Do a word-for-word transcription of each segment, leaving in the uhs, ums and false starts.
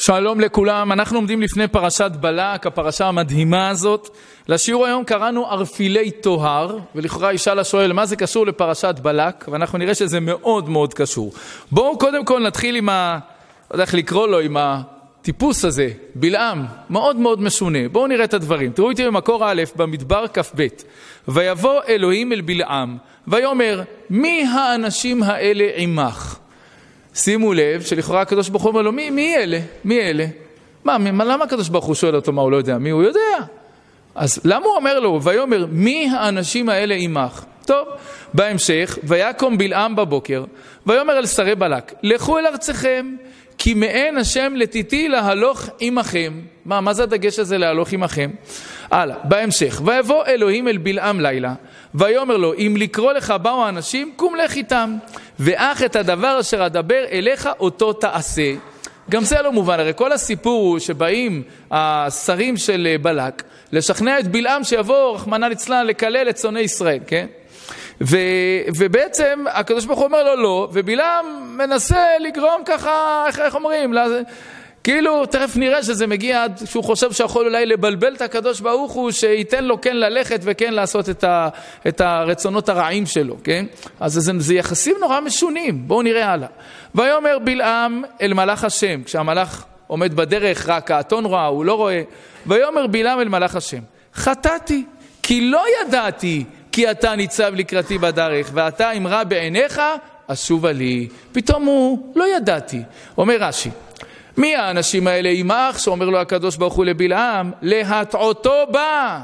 שלום לכולם, אנחנו עומדים לפני פרשת בלק, הפרשה המדהימה הזאת. לשיעור היום קראנו ערפילי טוהר, ולכאורה ישאל השואל מה זה קשור לפרשת בלק, ואנחנו נראה שזה מאוד מאוד קשור. בואו קודם כל נתחיל עם ה... לא יודע איך לקרוא לו, עם הטיפוס הזה, בלעם, מאוד מאוד משונה. בואו נראה את הדברים. תראו איתי במקור א' במדבר כף ב'. ויבוא אלוהים אל בלעם, ויאמר, מי האנשים האלה עמך? שימו לב שלכאורה הקדוש ברוך הוא אומר לו, מי, מי אלה? מי אלה? מה, מה, למה הקדוש ברוך הוא שואל אותו מה הוא לא יודע? מי הוא יודע? אז למה הוא אומר לו? ויאמר, מי האנשים האלה עמך? טוב, בהמשך, ויקום בלעם בבוקר, ויאמר אל שרי בלק, לכו אל ארצכם, כי מעין השם לתיתי להלוך עמכם. מה, מה זה הדגש הזה להלוך עמכם? הלאה, בהמשך, ויבוא אלוהים אל בלעם לילה, ויאמר לו, אם לקרוא לך באו האנשים, קום לך איתם, ואך את הדבר אשר אדבר אליך אותו תעשה. גם זה לא מובן, הרי כל הסיפור הוא שבאים השרים של בלק, לשכנע את בלעם שיבוא רחמנא ליצלן לקלל את צאני ישראל, כן? ו, ובעצם הקדוש ברוך הוא אומר לו לא, ובלעם מנסה לגרום ככה, איך, איך אומרים, לה, כאילו תכף נראה שזה מגיע עד שהוא חושב שיכול אולי לבלבל את הקדוש ברוך הוא, שייתן לו כן ללכת וכן לעשות את, ה, את הרצונות הרעים שלו, כן? אז זה, זה יחסים נורא משונים, בואו נראה הלאה. ויאמר בלעם אל מלאך השם, כשהמלאך עומד בדרך רק האתון רואה, הוא לא רואה, ויאמר בלעם אל מלאך השם, חטאתי, כי לא ידעתי, כי אתה ניצב לקראתי בדרך, ואתה אמרה בעיניך, אשובה לי. פתאום הוא, לא ידעתי. אומר רש"י, מי האנשים האלה עמך, שאומר לו הקדוש ברוך הוא לבלעם, להטעותו בא.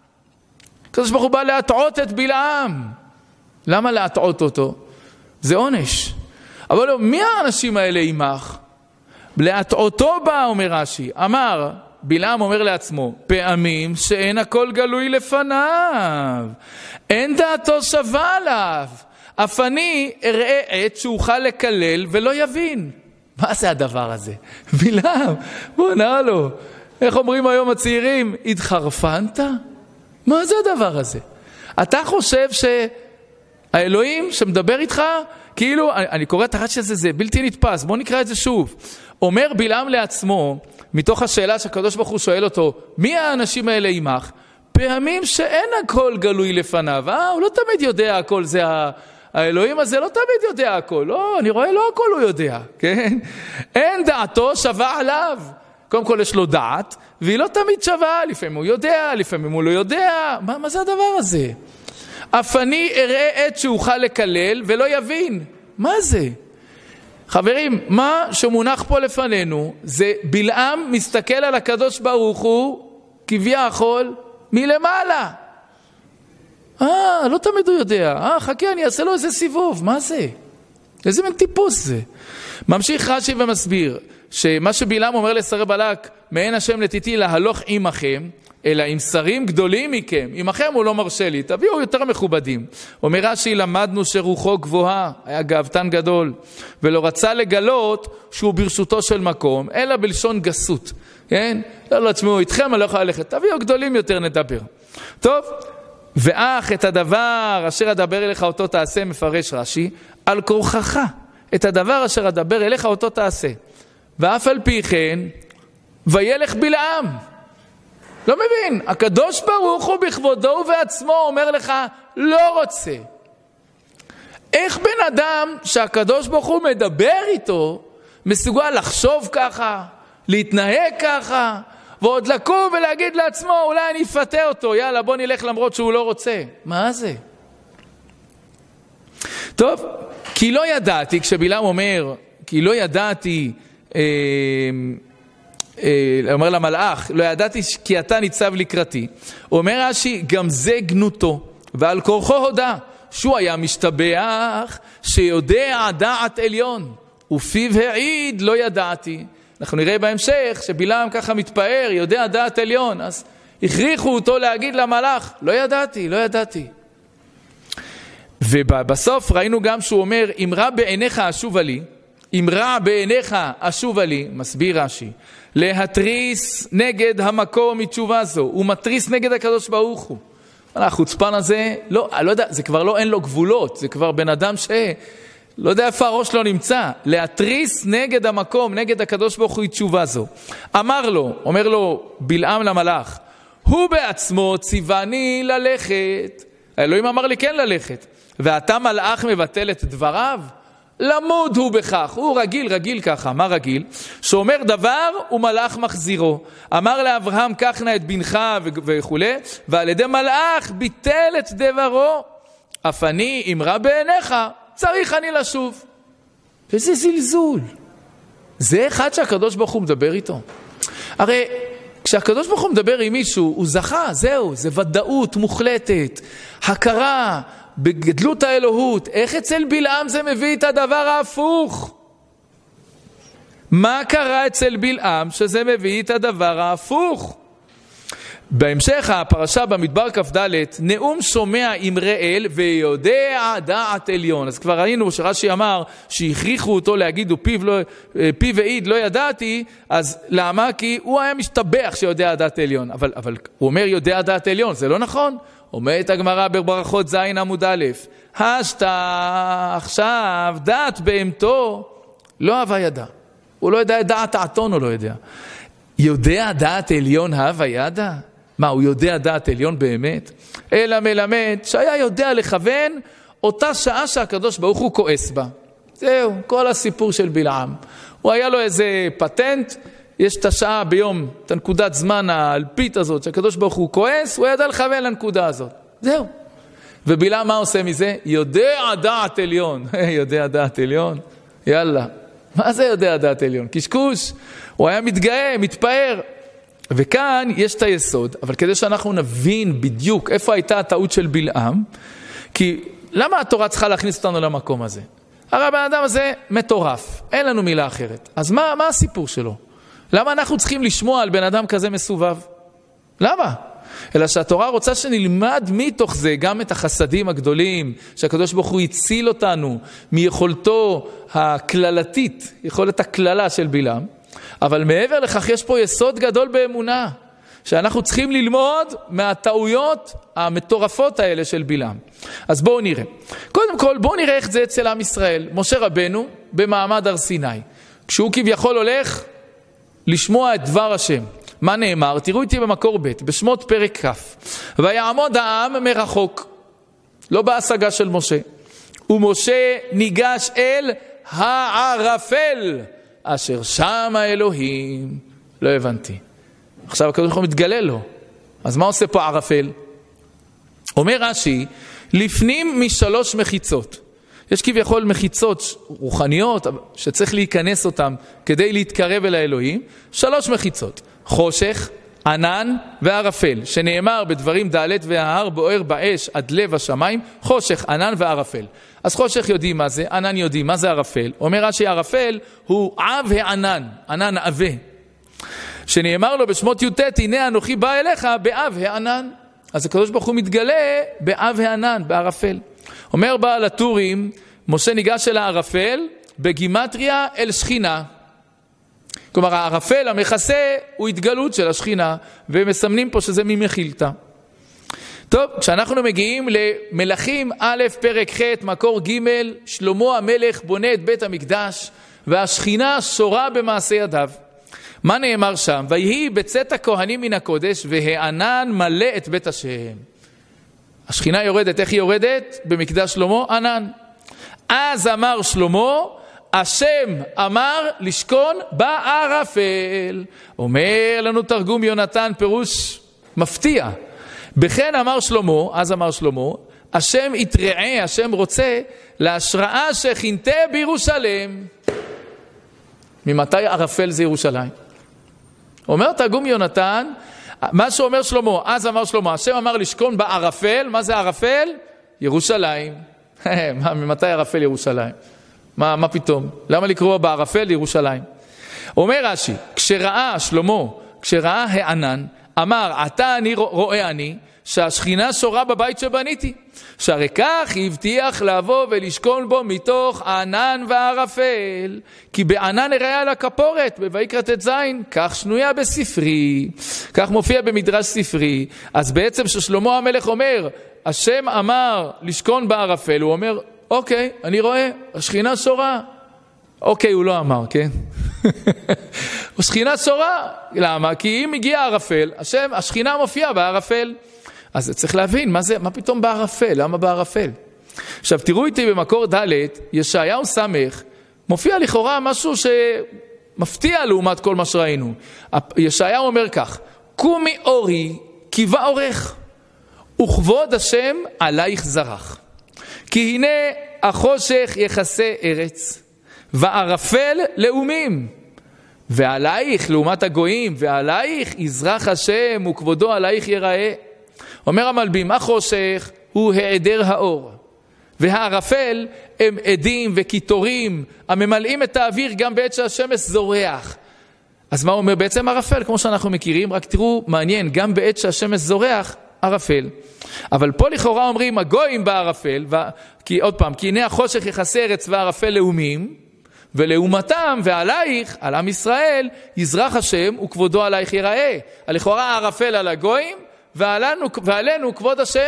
הקדוש ברוך הוא בא להטעות את בלעם. למה להטעות אותו? זה עונש. אבל לא, מי האנשים האלה עמך? להטעותו בא, אומר רש"י. אמר, בלעם אומר לעצמו, פעמים שאין הכל גלוי לפניו, אין דעתו שווה עליו, אף אני אראה עת שאוכל לקלל ולא יבין. מה זה הדבר הזה? בלעם, בוא נראה לו. איך אומרים היום הצעירים? התחרפנת? מה זה הדבר הזה? אתה חושב שהאלוהים שמדבר איתך, כאילו, אני, אני קורא את הרש"י הזה, זה בלתי נתפס, בוא נקרא את זה שוב. אומר בלעם לעצמו, מתוך השאלה שהקדוש ברוך הוא שואל אותו, מי האנשים האלה עמך? פעמים שאין הכל גלוי לפניו. אה, הוא לא תמיד יודע הכל, זה ה... האלוהים הזה לא תמיד יודע הכל. לא, אני רואה לא הכל הוא יודע, כן? אין דעתו שווה עליו. קודם כל יש לו דעת, והיא לא תמיד שווה. לפעמים הוא יודע, לפעמים הוא לא יודע. מה, מה זה הדבר הזה? אף אני אראה עת שאוכל לקלל ולא יבין. מה זה? חברים, מה שמונח פה לפנינו, זה בלעם מסתכל על הקדוש ברוך הוא, כביכול, מלמעלה. אה, לא תמיד הוא יודע. אה, חכה, אני אעשה לו איזה סיבוב. מה זה? איזה מין טיפוס זה? ממשיך רש"י ומסביר, שמה שבלעם אומר לשרי בלק, מעין השם לתיתי להלוך עמכם, אלא עם שרים גדולים מכם, עמכם הוא לא מרשה לי, תביאו יותר מכובדים. אומר רש"י, למדנו שרוחו גבוהה, היה גאוותן גדול, ולא רצה לגלות שהוא ברשותו של מקום, אלא בלשון גסות. כן? לא, לא, תשמעו, איתכם אני לא יכול ללכת, תביאו גדולים יותר נדבר. טוב, ואך את הדבר אשר אדבר אליך אותו תעשה, מפרש רש"י, על כורחך, את הדבר אשר אדבר אליך אותו תעשה. ואף על פי כן, וילך בלעם. לא מבין, הקדוש ברוך הוא בכבודו ובעצמו אומר לך, לא רוצה. איך בן אדם שהקדוש ברוך הוא מדבר איתו, מסוגל לחשוב ככה, להתנהג ככה, ועוד לקום ולהגיד לעצמו, אולי אני אפתה אותו, יאללה בוא נלך למרות שהוא לא רוצה. מה זה? טוב, כי לא ידעתי, כשבלעם אומר, כי לא ידעתי, אה, אומר למלאך, לא ידעתי כי אתה ניצב לקראתי. אומר רש"י, גם זה גנותו, ועל כורחו הודה, שהוא היה משתבח, שיודע דעת עליון, ופיו העיד לא ידעתי. אנחנו נראה בהמשך שבלעם ככה מתפאר, יודע דעת עליון, אז הכריחו אותו להגיד למלאך, לא ידעתי, לא ידעתי. ובסוף ראינו גם שהוא אומר, אם רע בעיניך אשובה לי, אם רע בעיניך אשובה לי, מסביר רש"י, להתריס נגד המקום מתשובה זו, הוא מתריס נגד הקדוש ברוך הוא. החוצפן הזה, לא, אני לא יודע, זה כבר לא אין לו גבולות, זה כבר בן אדם ש... לא יודע איפה הראש לא נמצא, להתריס נגד המקום, נגד הקדוש ברוך הוא תשובה זו. אמר לו, אומר לו בלעם למלאך, הוא בעצמו ציווני ללכת. האלוהים אמר לי כן ללכת. ואתה מלאך מבטל את דבריו? למוד הוא בכך. הוא רגיל, רגיל ככה. מה רגיל? שאומר דבר ומלאך מחזירו. אמר לאברהם, קח נא את בנך וכו', ועל ידי מלאך ביטל את דברו. אף אני, אם רע בעיניך, צריך אני לשוב. וזה זלזול. זה אחד שהקדוש ברוך הוא מדבר איתו. הרי כשהקדוש ברוך הוא מדבר עם מישהו, הוא זכה, זהו, זה ודאות מוחלטת, הכרה בגדלות האלוהות. איך אצל בלעם זה מביא את הדבר ההפוך? מה קרה אצל בלעם שזה מביא את הדבר ההפוך? בהמשך הפרשה במדבר כ"ד, נאום שומע אמרי אל ויודע דעת עליון. אז כבר ראינו שרש"י אמר שהכריחו אותו להגיד ופיו לא, פי ועיד לא ידעתי, אז למה? כי הוא היה משתבח שיודע דעת עליון. אבל, אבל הוא אומר יודע דעת עליון, זה לא נכון. אומרת הגמרא בברכות זין עמוד א', השתה עכשיו דעת בהמתו, לא הווה ידע. הוא לא יודע את דעת האתון, הוא לא יודע. יודע דעת עליון הווה ידע? מה, הוא יודע דעת עליון באמת? אלא מלמד שהיה יודע לכוון אותה שעה שהקדוש ברוך הוא כועס בה. זהו, כל הסיפור של בלעם. הוא היה לו איזה פטנט, יש את השעה ביום, את הנקודת זמן האלפית הזאת, שהקדוש ברוך הוא כועס, הוא ידע לכוון לנקודה הזאת. זהו. ובלעם מה עושה מזה? יודע דעת עליון. יודע דעת עליון? יאללה. מה זה יודע דעת עליון? קשקוש. הוא היה מתגאה, מתפאר. וכאן יש את היסוד, אבל כדי שאנחנו נבין בדיוק איפה הייתה הטעות של בלעם, כי למה התורה צריכה להכניס אותנו למקום הזה? הרי הבן אדם הזה מטורף, אין לנו מילה אחרת. אז מה, מה הסיפור שלו? למה אנחנו צריכים לשמוע על בן אדם כזה מסובב? למה? אלא שהתורה רוצה שנלמד מתוך זה גם את החסדים הגדולים, שהקדוש ברוך הוא הציל אותנו מיכולתו הכללתית, יכולת הכללה של בלעם. אבל מעבר לכך יש פה יסוד גדול באמונה, שאנחנו צריכים ללמוד מהטעויות המטורפות האלה של בלעם. אז בואו נראה. קודם כל בואו נראה איך זה אצל עם ישראל. משה רבנו במעמד הר סיני, כשהוא כביכול הולך לשמוע את דבר השם. מה נאמר? תראו איתי במקור ב' בשמות פרק כ'. ויעמוד העם מרחוק, לא בהשגה של משה. ומשה ניגש אל הערפל, אשר שם האלוהים. לא הבנתי. עכשיו הקדוש ברוך הוא מתגלה לו. אז מה עושה פה ערפל? אומר רש"י, לפנים משלוש מחיצות. יש כביכול מחיצות רוחניות שצריך להיכנס אותם כדי להתקרב אל האלוהים. שלוש מחיצות. חושך, ענן וערפל, שנאמר בדברים ד' וההר בוער באש עד לב השמיים, חושך, ענן וערפל. אז חושך יודעים מה זה, ענן יודעים מה זה ערפל. אומר רש"י, ערפל הוא עב הענן, ענן עבה. שנאמר לו בשמות י"ט, הנה אנוכי בא אליך בעב הענן. אז הקדוש ברוך הוא מתגלה בעב הענן, בערפל. אומר בעל הטורים, משה ניגש אל הערפל בגימטריה אל שכינה. כלומר, הערפל המכסה הוא התגלות של השכינה, ומסמנים פה שזה ממחילתה. טוב, כשאנחנו מגיעים למלכים א' פרק ח' מקור ג', שלמה המלך בונה את בית המקדש, והשכינה שורה במעשה ידיו. מה נאמר שם? ויהי בצאת הכהנים מן הקודש, והענן מלא את בית השם. השכינה יורדת, איך היא יורדת? במקדש שלמה, ענן. אז אמר שלמה, השם אמר לשכון בערפל. אומר לנו תרגום יונתן פירוש מפתיע. בכן אמר שלמה, אז אמר שלמה, השם יתראה, השם רוצה להשראה שכינתה בירושלם. ממתי ערפל זה ירושלים? אומר תרגום יונתן, מה שאומר שלמה, אז אמר שלמה, השם אמר לשכון בערפל. מה זה ערפל? ירושלים. ממתי ערפל ירושלים? מה, מה פתאום? למה לקרוא בערפל ירושלים? אומר רש"י, כשראה שלמה, כשראה הענן, אמר, אתה אני רואה אני, שהשכינה שורה בבית שבניתי, שהרי כך הבטיח לבוא ולשכון בו מתוך ענן וערפל, כי בענן הראה על הכפורת, בויקרא ט"ז, כך שנויה בספרי, כך מופיע במדרש ספרי. אז בעצם ששלמה המלך אומר, השם אמר לשכון בערפל, הוא אומר, אוקיי, אני רואה, השכינה שורה. אוקיי, הוא לא אמר, כן? השכינה שורה. למה? כי אם הגיע הערפל, השם, השכינה מופיעה בערפל. אז צריך להבין, מה זה, מה פתאום בערפל? למה בערפל? עכשיו, תראו איתי במקור ד' ישעיהו סמך, מופיע לכאורה משהו שמפתיע לעומת כל מה שראינו. ישעיהו אומר כך, קומי אורי, קיבה אורך, וכבוד השם עלייך זרח. כי הנה החושך יחסה ארץ, וערפל לאומים, ועלייך, לעומת הגויים, ועלייך יזרח השם, וכבודו עלייך יראה. אומר המלבים, החושך הוא העדר האור, והערפל הם עדים וקיטורים, הממלאים את האוויר גם בעת שהשמש זורח. אז מה הוא אומר? בעצם ערפל, כמו שאנחנו מכירים, רק תראו, מעניין, גם בעת שהשמש זורח, ערפל. אבל פה לכאורה אומרים, הגויים בערפל, ו... כי עוד פעם, כי הנה החושך יחסה ארץ וערפל לאומים, ולאומתם ועלייך, על עם ישראל, יזרח השם וכבודו עלייך יראה. לכאורה הערפל על הגויים, ועלינו, ועלינו כבוד השם.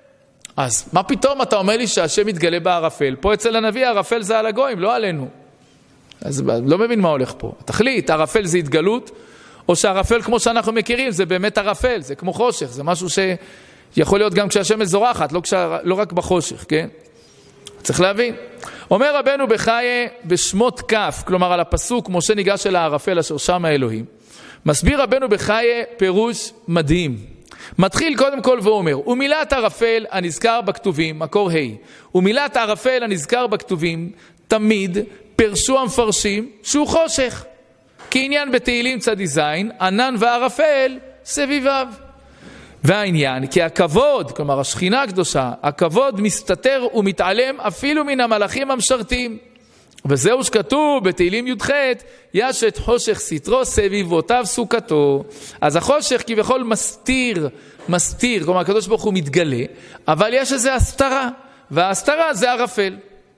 אז מה פתאום אתה אומר לי שהשם מתגלה בערפל? פה אצל הנביא הערפל זה על הגויים, לא עלינו. אז לא מבין מה הולך פה. תחליט, ערפל זה התגלות, או שהערפל כמו שאנחנו מכירים זה באמת ערפל, זה כמו חושך, זה משהו שיכול להיות גם כשהשמש זורחת, לא, כשה, לא רק בחושך, כן? צריך להבין. אומר רבנו בחיי בשמות כף, כלומר על הפסוק משה ניגש אל הערפל אשר שם האלוהים, מסביר רבנו בחיי פירוש מדהים. מתחיל קודם כל ואומר, ומילת ערפל הנזכר בכתובים, מקור ה', ומילת ערפל הנזכר בכתובים, תמיד פרשו המפרשים שהוא חושך. כעניין בתהילים צדי זין, ענן וערפל סביביו. והעניין, כי הכבוד, כלומר השכינה הקדושה, הכבוד מסתתר ומתעלם אפילו מן המלאכים המשרתים. וזהו שכתוב בתהילים י"ח, ישת חושך סתרו סביבותיו סוכתו. אז החושך כביכול מסתיר, מסתיר, כלומר הקדוש ברוך הוא מתגלה, אבל יש איזו הסתרה, וההסתרה זה ערפל.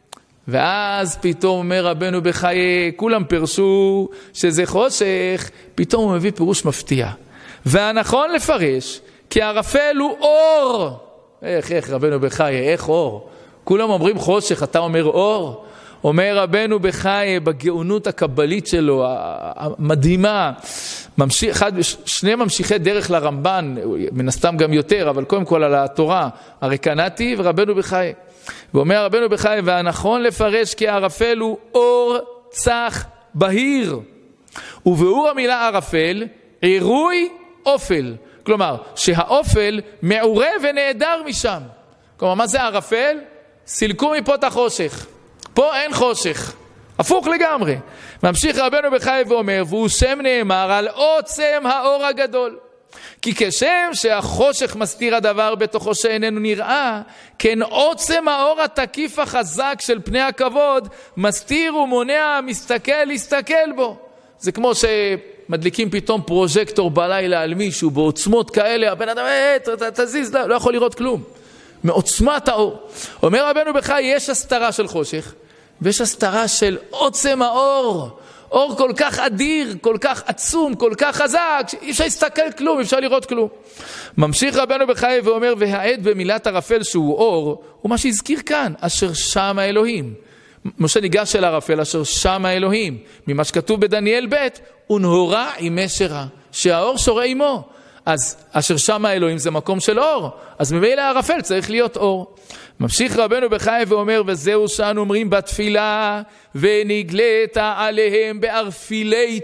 ואז פתאום אומר רבנו בחיי, כולם פרשו שזה חושך, פתאום הוא מביא פירוש מפתיע. והנכון לפרש, כי ערפל הוא אור. איך, איך רבנו בחיי, איך אור? כולם אומרים חושך, אתה אומר אור? אומר רבנו בחיי, בגאונות הקבלית שלו, המדהימה, ממשיך, אחד, שני ממשיכי דרך לרמב"ן, מן הסתם גם יותר, אבל קודם כל על התורה, הרקנתי ורבנו בחיי. ואומר רבנו בחיי, והנכון לפרש כי הערפל הוא אור צח בהיר. ובאור המילה ערפל, עירוי אופל. כלומר, שהאופל מעורה ונעדר משם. כלומר, מה זה ערפל? סילקו מפה את החושך. פה אין חושך. הפוך לגמרי. ממשיך רבנו בחיי ואומר, והוא שם נאמר על עוצם האור הגדול. כי כשם שהחושך מסתיר הדבר בתוכו שאיננו נראה, כן עוצם האור התקיף החזק של פני הכבוד, מסתיר ומונע מסתכל להסתכל בו. זה כמו שמדליקים פתאום פרוז'קטור בלילה על מישהו, בעוצמות כאלה, הבן אדם, תזיז, לא יכול לראות כלום. מעוצמת האור. אומר רבנו בחיי, יש הסתרה של חושך, ויש הסתרה של עוצם האור. אור כל כך אדיר, כל כך עצום, כל כך חזק, שאי אפשר להסתכל כלום, אי אפשר לראות כלום. ממשיך רבנו בחיי ואומר, והעד במילת ערפל שהוא אור, הוא מה שהזכיר כאן, אשר שם האלוהים. משה ניגש אל ערפל, אשר שם האלוהים. ממה שכתוב בדניאל ב', ונהורה עימי שרה, שהאור שורה עמו. אז אשר שם האלוהים זה מקום של אור, אז ממילא הערפל צריך להיות אור. ממשיך רבנו בחיי ואומר, וזהו שאנו אומרים בתפילה, ונגלית עליהם בערפילי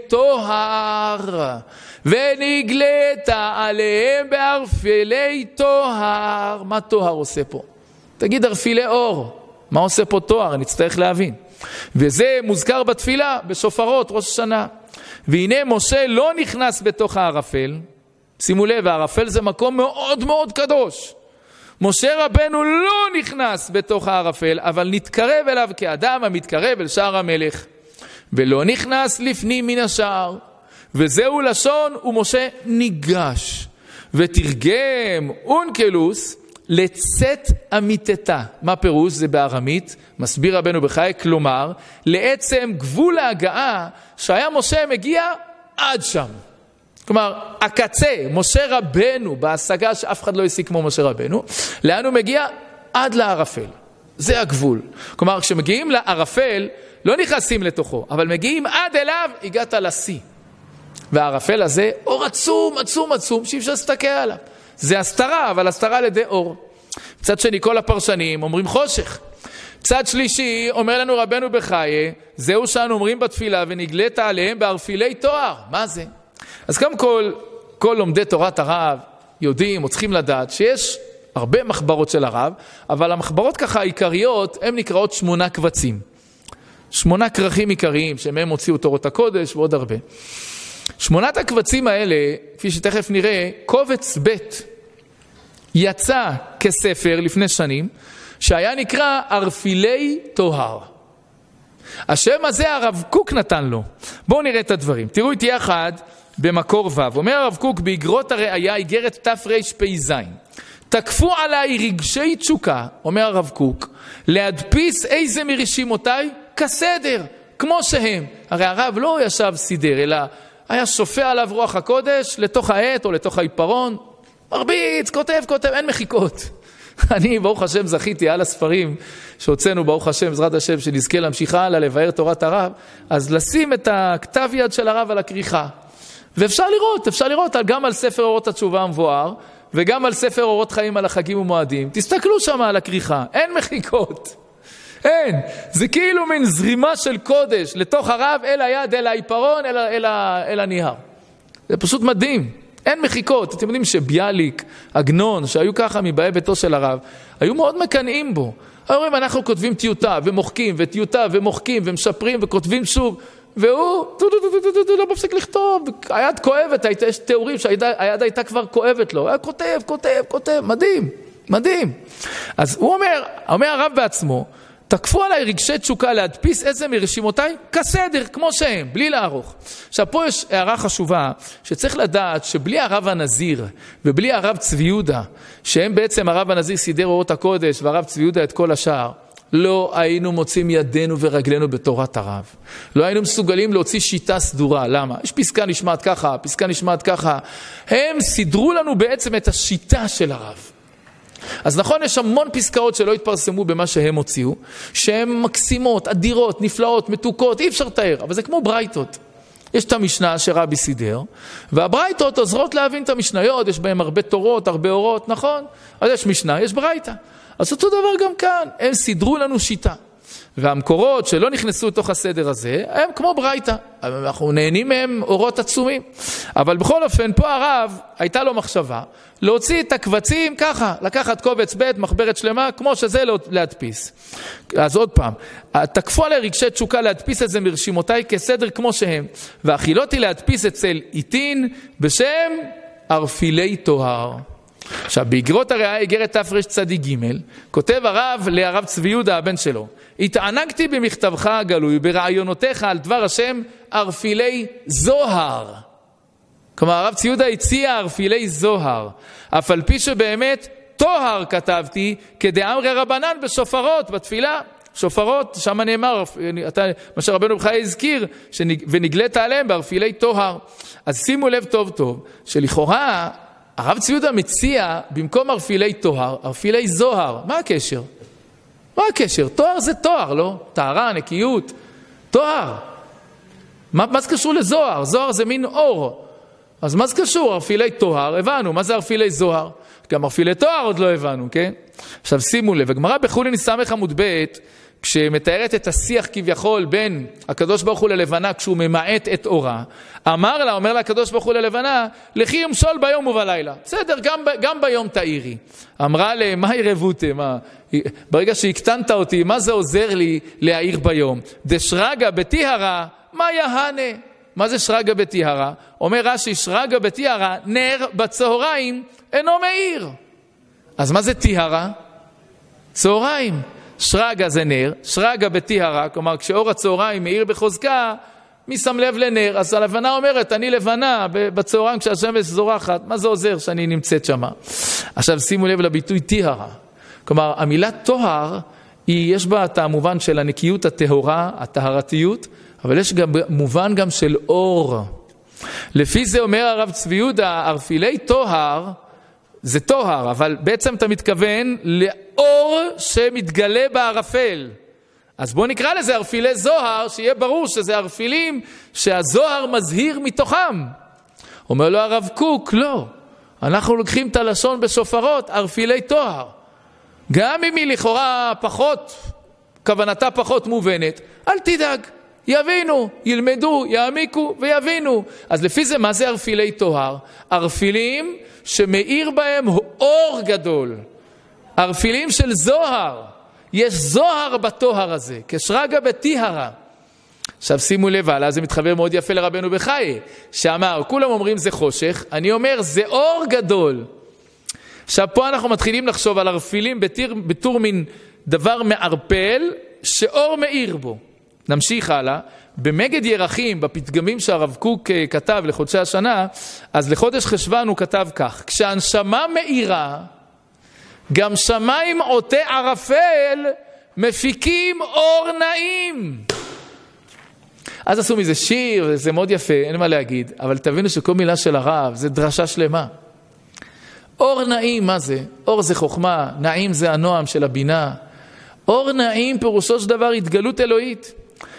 טוהר, ונגלית עליהם בערפילי טוהר. מה טוהר עושה פה? תגיד ערפילי אור, מה עושה פה טוהר? נצטרך להבין. וזה מוזכר בתפילה, בשופרות, ראש השנה. והנה משה לא נכנס בתוך הערפל, שימו לב, הערפל זה מקום מאוד מאוד קדוש. משה רבנו לא נכנס בתוך הערפל, אבל נתקרב אליו כאדם המתקרב אל שער המלך. ולא נכנס לפנים מן השער. וזהו לשון, ומשה ניגש. ותרגם אונקלוס לצאת אמיתתה. מה פירוש? זה בארמית. מסביר רבנו בחיי, כלומר, לעצם גבול ההגעה שהיה משה מגיע עד שם. כלומר, הקצה, משה רבנו, בהשגה שאף אחד לא השיג כמו משה רבנו, לאן הוא מגיע? עד לערפל. זה הגבול. כלומר, כשמגיעים לערפל, לא נכנסים לתוכו, אבל מגיעים עד אליו, הגעת לשיא. והערפל הזה, אור עצום, עצום, עצום, שאי אפשר להסתכל עליו. זה הסתרה, אבל הסתרה על ידי אור. צד שני, כל הפרשנים אומרים חושך. צד שלישי, אומר לנו רבנו בחיי, זהו שאנו אומרים בתפילה, ונגלית עליהם בערפילי תואר. מה זה? אז גם כל, כל לומדי תורת הרב יודעים או צריכים לדעת שיש הרבה מחברות של הרב, אבל המחברות ככה העיקריות, הן נקראות שמונה קבצים. שמונה כרכים עיקריים, שמהם הוציאו תורות הקודש ועוד הרבה. שמונת הקבצים האלה, כפי שתכף נראה, קובץ ב' יצא כספר לפני שנים, שהיה נקרא ערפילי תוהר. השם הזה הרב קוק נתן לו. בואו נראה את הדברים. תראו איתי יחד במקור ו'. אומר הרב קוק באגרות הראייה, איגרת תרפ"ז. תקפו עליי רגשי תשוקה, אומר הרב קוק, להדפיס איזה מרשימותיי כסדר, כמו שהם. הרי הרב לא ישב סידר, אלא היה שופע עליו רוח הקודש לתוך העט או לתוך העיפרון. מרביץ, כותב, כותב, אין מחיקות. אני, ברוך השם, זכיתי על הספרים שהוצאנו, ברוך השם, בעזרת השם, שנזכה להמשיכה הלאה, לבאר תורת הרב, אז לשים את הכתב יד של הרב על הכריכה. ואפשר לראות, אפשר לראות גם על ספר אורות התשובה המבואר, וגם על ספר אורות חיים על החגים ומועדים. תסתכלו שם על הכריכה, אין מחיקות. אין, זה כאילו מין זרימה של קודש, לתוך הרב, אל היד, אל העיפרון, אל, אל, אל הניהר. זה פשוט מדהים. אין מחיקות. אתם יודעים שביאליק, עגנון, שהיו ככה מבאי ביתו של הרב, היו מאוד מקנאים בו. אומרים, אנחנו כותבים טיוטה ומוחקים, וטיוטה ומוחקים, ומשפרים וכותבים שוב, והוא לא מפסיק לכתוב. היד כואבת, יש תיאורים שהיד הייתה כבר כואבת לו. היה כותב, כותב, כותב, מדהים, מדהים. אז הוא אומר, אומר הרב בעצמו, תקפו עליי רגשי תשוקה להדפיס איזה מרשימותיי כסדר, כמו שהם, בלי לערוך. עכשיו פה יש הערה חשובה, שצריך לדעת שבלי הרב הנזיר ובלי הרב צבי יהודה, שהם בעצם הרב הנזיר סידר אורות הקודש והרב צבי יהודה את כל השאר, לא היינו מוצאים ידינו ורגלינו בתורת הרב. לא היינו מסוגלים להוציא שיטה סדורה. למה? יש פסקה נשמעת ככה, פסקה נשמעת ככה. הם סידרו לנו בעצם את השיטה של הרב. אז נכון, יש המון פסקאות שלא התפרסמו במה שהם הוציאו, שהן מקסימות, אדירות, נפלאות, מתוקות, אי אפשר לתאר, אבל זה כמו ברייתות. יש את המשנה שרבי סידר, והברייתות עוזרות להבין את המשניות, יש בהם הרבה תורות, הרבה אורות, נכון? אז יש משנה, יש ברייתה. אז אותו דבר גם כאן, הם סידרו לנו שיטה. והמקורות שלא נכנסו לתוך הסדר הזה, הם כמו ברייתה. אנחנו נהנים מהם אורות עצומים. אבל בכל אופן, פה הרב, הייתה לו מחשבה, להוציא את הקבצים ככה, לקחת קובץ ב' מחברת שלמה, כמו שזה להדפיס. אז עוד פעם, תקפו עלי רגשי תשוקה להדפיס את זה מרשימותיי כסדר כמו שהם, והחילותי להדפיס אצל איתין בשם ערפילי תוהר. עכשיו, באגרות הראייה, איגרת תרצ"ג, כותב הרב להרב צבי יהודה, הבן שלו, התענגתי במכתבך הגלוי, ברעיונותיך על דבר השם, ערפילי זוהר. כלומר, הרב צבי יהודה הציע ערפילי זוהר, אף על פי שבאמת תוהר כתבתי, כדאמרי רבנן בשופרות, בתפילה. שופרות, שם נאמר, אתה, מה שרבנו בחיי הזכיר, ונגלית עליהם בערפילי תוהר. אז שימו לב טוב טוב, שלכאורה, הרב צבי יהודה מציע, במקום ערפילי תוהר, ערפילי זוהר. מה הקשר? מה הקשר? תוהר זה תוהר, לא? טהרה, נקיות, תוהר. מה, מה זה קשור לזוהר? זוהר זה מין אור. אז מה זה קשור? ערפילי תוהר, הבנו. מה זה ערפילי זוהר? גם ערפילי תוהר עוד לא הבנו, כן? עכשיו שימו לב, הגמרא בחולין סמך עמוד ב' כשמתארת את השיח כביכול בין הקדוש ברוך הוא ללבנה כשהוא ממעט את אורה, אמר לה, אומר לה הקדוש ברוך הוא ללבנה, לכי ימשול ביום ובלילה. בסדר, גם, גם ביום תאירי. אמרה לה, מה ירבותם? מה? ברגע שהקטנת אותי, מה זה עוזר לי להאיר ביום? דשרגה בטיהרה, מה יהנה? מה זה שרגה בטיהרה? אומר רש"י, שרגה בטיהרה, נר בצהריים אינו מאיר. אז מה זה טיהרה? צהריים. שרגה זה נר, שרגה בטיהרה, כלומר כשאור הצהריים מאיר בחוזקה, מי שם לב לנר? אז הלבנה אומרת, אני לבנה בצהריים כשהשמש זורחת, מה זה עוזר שאני נמצאת שמה? עכשיו שימו לב לביטוי טיהרה. כלומר, המילה טוהר, היא, יש בה את המובן של הנקיות הטהורה, הטהרתיות, אבל יש גם מובן גם של אור. לפי זה אומר הרב צבי יהודה, ערפילי טוהר, זה טוהר, אבל בעצם אתה מתכוון לאור שמתגלה בערפל. אז בוא נקרא לזה ערפילי זוהר, שיהיה ברור שזה ערפילים שהזוהר מזהיר מתוכם. אומר לו הרב קוק, לא. אנחנו לוקחים את הלשון בשופרות, ערפילי טוהר. גם אם היא לכאורה פחות, כוונתה פחות מובנת, אל תדאג, יבינו, ילמדו, יעמיקו ויבינו. אז לפי זה מה זה ערפילי טוהר? ערפילים שמאיר בהם אור גדול. ערפילים של זוהר. יש זוהר בטוהר הזה, כשרגא בטיהרה. עכשיו שימו לב, עלה זה מתחבר מאוד יפה לרבנו בחיי, שאמר, כולם אומרים זה חושך, אני אומר זה אור גדול. עכשיו פה אנחנו מתחילים לחשוב על ערפילים בתיר, בתור מין דבר מערפל, שאור מאיר בו. נמשיך הלאה, במגד ירחים, בפתגמים שהרב קוק כתב לחודשי השנה, אז לחודש חשבן הוא כתב כך, כשהנשמה מאירה, גם שמיים עוטי ערפל מפיקים אור נעים. אז עשו מזה שיר, זה מאוד יפה, אין מה להגיד, אבל תבינו שכל מילה של הרב זה דרשה שלמה. אור נעים, מה זה? אור זה חוכמה, נעים זה הנועם של הבינה. אור נעים פירושו של דבר התגלות אלוהית.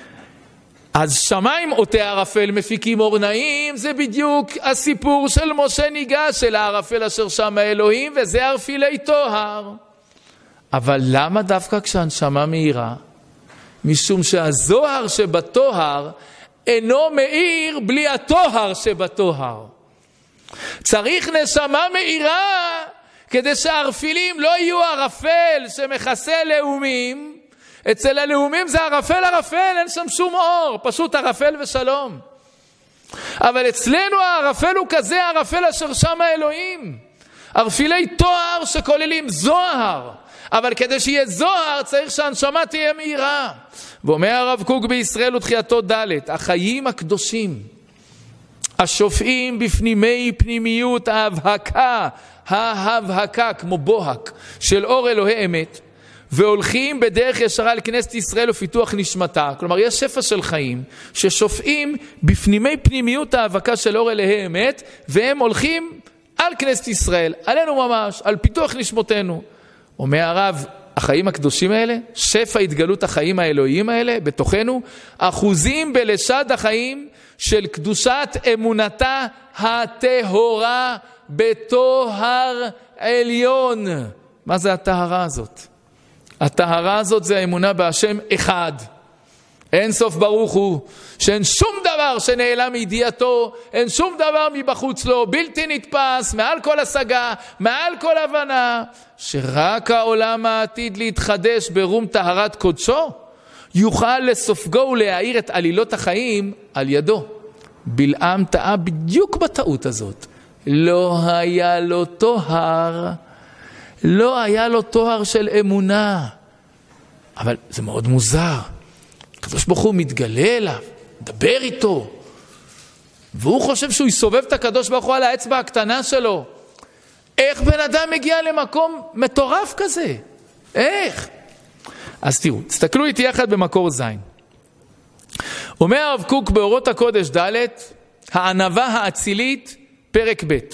אז שמיים עוטי ערפל מפיקים אור נעים, זה בדיוק הסיפור של משה ניגש של הערפל אשר שם האלוהים, וזה ערפילי טוהר. אבל למה דווקא כשהנשמה מאירה? משום שהזוהר שבטוהר אינו מאיר בלי הטוהר שבטוהר. צריך נשמה מאירה כדי שהערפילים לא יהיו ערפל שמכסה לאומים. אצל הלאומים זה ערפל ערפל, אין שם שום אור, פשוט ערפל ושלום. אבל אצלנו הערפל הוא כזה ערפל אשר שם האלוהים. ערפילי תואר שכוללים זוהר. אבל כדי שיהיה זוהר צריך שהנשמה תהיה מהירה. ואומר הרב קוק בישראל ותחייתו ד' החיים הקדושים, השופעים בפנימי פנימיות ההבהקה, ההבהקה כמו בוהק של אור אלוהי אמת, והולכים בדרך ישרה לכנסת ישראל ופיתוח נשמתה. כלומר, יש שפע של חיים ששופעים בפנימי פנימיות ההבהקה של אור אלוהי אמת, והם הולכים על כנסת ישראל, עלינו ממש, על פיתוח נשמותינו. אומר הרב, החיים הקדושים האלה, שפע התגלות החיים האלוהיים האלה בתוכנו, אחוזים בלשד החיים של קדושת אמונתה הטהורה בטוהר עליון. מה זה הטהרה הזאת? הטהרה הזאת זה האמונה בהשם אחד. אין סוף ברוך הוא, שאין שום דבר שנעלם מידיעתו, אין שום דבר מבחוץ לו, בלתי נתפס, מעל כל השגה, מעל כל הבנה, שרק העולם העתיד להתחדש ברום טהרת קודשו, יוכל לסופגו ולהאיר את עלילות החיים על ידו. בלעם טעה בדיוק בטעות הזאת. לא היה לו טוהר, לא היה לו טוהר של אמונה. אבל זה מאוד מוזר. הקדוש ברוך הוא מתגלה אליו, מדבר איתו, והוא חושב שהוא יסובב את הקדוש ברוך הוא על האצבע הקטנה שלו. איך בן אדם מגיע למקום מטורף כזה? איך? אז תראו, תסתכלו איתי יחד במקור זין. אומר הרב קוק באורות הקודש ד' הענווה האצילית פרק ב'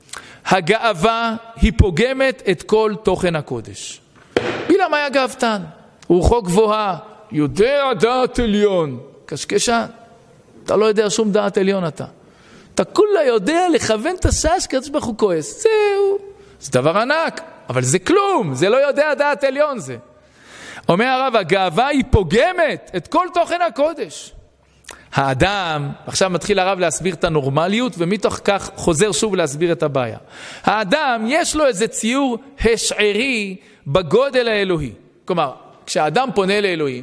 הגאווה היא פוגמת את כל תוכן הקודש. בלעם היה גאוותן, רוחו גבוהה, יודע דעת עליון, קשקשן, אתה לא יודע שום דעת עליון אתה. אתה כולה יודע לכוון את השעה שקדוש ברוך הוא כועס. זהו, זה דבר ענק, אבל זה כלום, זה לא יודע דעת עליון זה. אומר הרב, הגאווה היא פוגמת את כל תוכן הקודש. האדם, עכשיו מתחיל הרב להסביר את הנורמליות, ומתוך כך חוזר שוב להסביר את הבעיה. האדם, יש לו איזה ציור השערי בגודל האלוהי. כלומר, כשהאדם פונה לאלוהים,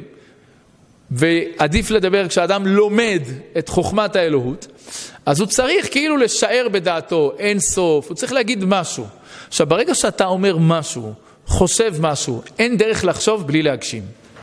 ועדיף לדבר כשהאדם לומד את חוכמת האלוהות, אז הוא צריך כאילו לשער בדעתו, אין סוף, הוא צריך להגיד משהו. עכשיו, ברגע שאתה אומר משהו, חושב משהו, אין דרך לחשוב בלי להגשים.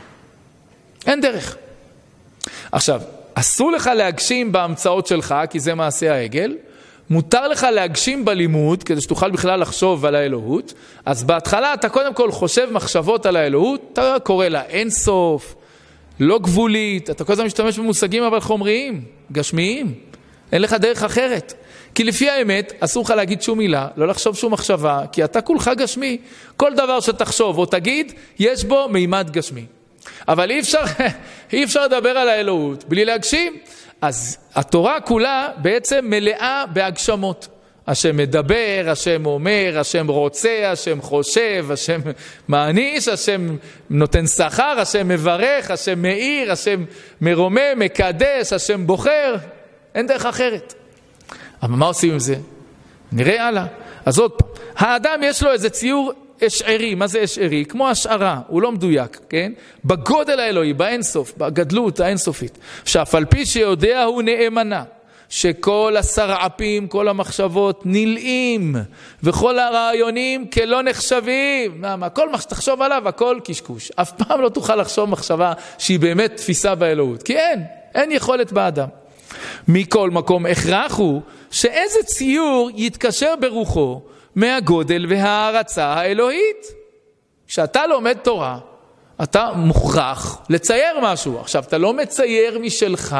אין דרך. עכשיו, אסור לך להגשים בהמצאות שלך, כי זה מעשה העגל, מותר לך להגשים בלימוד, כדי שתוכל בכלל לחשוב על האלוהות, אז בהתחלה אתה קודם כל חושב מחשבות על האלוהות, אתה קורא לה אין סוף, לא גבולית, אתה כל הזמן משתמש במושגים אבל חומריים, גשמיים. אין לך דרך אחרת. כי לפי האמת, אסור לך להגיד שום מילה, לא לחשוב שום מחשבה, כי אתה כולך גשמי. כל דבר שתחשוב או תגיד, יש בו מימד גשמי. אבל אי אפשר, אי אפשר לדבר על האלוהות בלי להגשים. אז התורה כולה בעצם מלאה בהגשמות. השם מדבר, השם אומר, השם רוצה, השם חושב, השם מעניש, השם נותן שכר, השם מברך, השם מאיר, השם מרומם, מקדש, השם בוחר. אין דרך אחרת. אבל מה עושים עם זה? נראה הלאה. אז עוד פעם, האדם יש לו איזה ציור אשערי. מה זה אשערי? כמו השערה, הוא לא מדויק, כן? בגודל האלוהי, באינסוף, בגדלות האינסופית. שאף על פי שיודע הוא נאמנה. שכל הסרעפים, כל המחשבות נלאים, וכל הרעיונים כלא נחשבים. מה, כל מה שתחשוב עליו, הכל קשקוש. אף פעם לא תוכל לחשוב מחשבה שהיא באמת תפיסה באלוהות. כי אין, אין יכולת באדם. מכל מקום הכרח הוא שאיזה ציור יתקשר ברוחו מהגודל וההערצה האלוהית. כשאתה לומד תורה, אתה מוכרח לצייר משהו. עכשיו, אתה לא מצייר משלך.